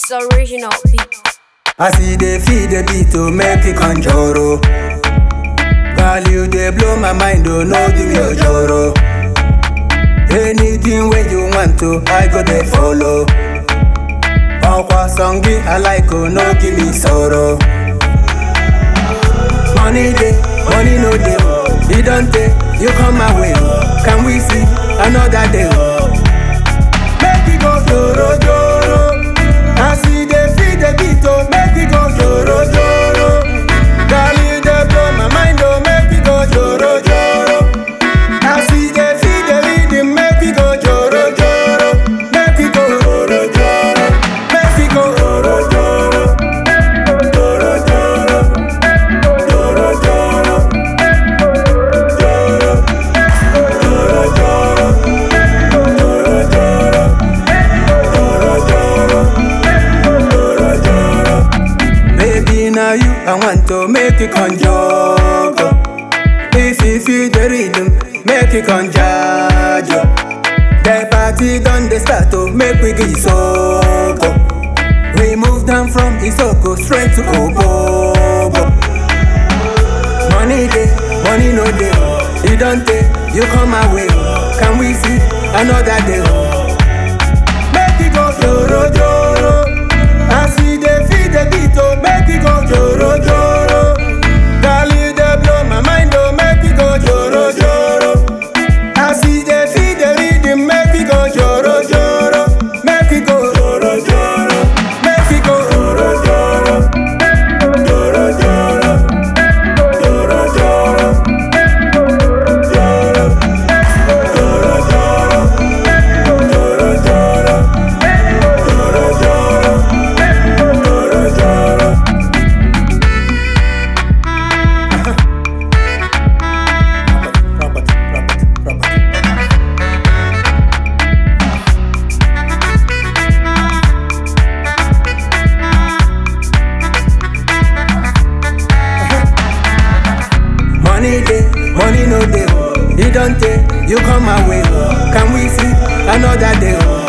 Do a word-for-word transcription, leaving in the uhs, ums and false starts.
It's original beat. I see they feed the beat to make it conjuro. Value they blow my mind, oh no give me a joro. Anything where you want to, I go they follow. Okwa songi I like, oh no give me sorrow. Money day, money no day, you don't take, you come my way. Can we see another day? Make it go joro joro. I see they feed the beat, oh make it go joro joro. Value they blow my mind, oh make it go joro joro. I see they feed the rhythm, make it go joro joro. Make it go joro joro. Make it go joro joro. Joro joro. Joro joro. Joro. Joro joro. Joro joro. Joro joro. Baby, now you, I want to make it conjure. If you feel the rhythm, make it conjure. The party done the start to make we get Isoko. We move down from Isoko straight to Obobo. Money day, money no day. You don't take, you come my way. Can we see another day? Make it go joro joro. I see they feed the beat, oh make it go joro joro. Value they blow my mind, oh make it go joro joro. I see they feed the rhythm, make it go joro joro. Make it go joro joro. Make it go joro joro. Joro joro. Joro joro. Joro. Joro joro. Joro joro. Joro joro. Joro joro. Robert, Robert, Robert. Money day, money no day. You don't take, you come my way. Can we see another day?